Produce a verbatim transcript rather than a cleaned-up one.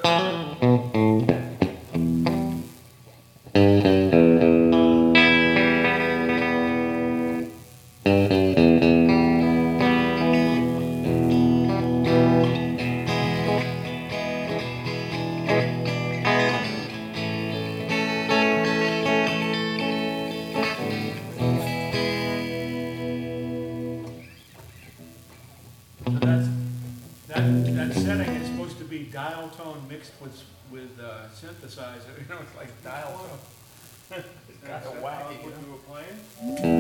So that's, that, that setting is supposed to be dial tone mixed with, with uh, synthesizer, you know, it's like dial tone. Is that Kinda what wacky, you you know? were playing?